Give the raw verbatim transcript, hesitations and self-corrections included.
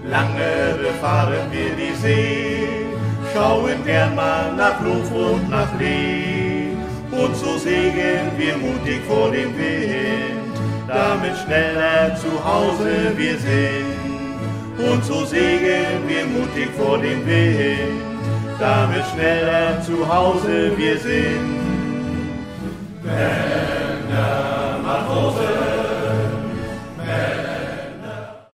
Lange befahren wir die See, schauen gern mal nach Luft und nach Lee. Und so segeln wir mutig vor dem Wind, damit schneller zu Hause wir sind. Und so segeln wir mutig vor dem Wind, damit schneller zu Hause wir sind.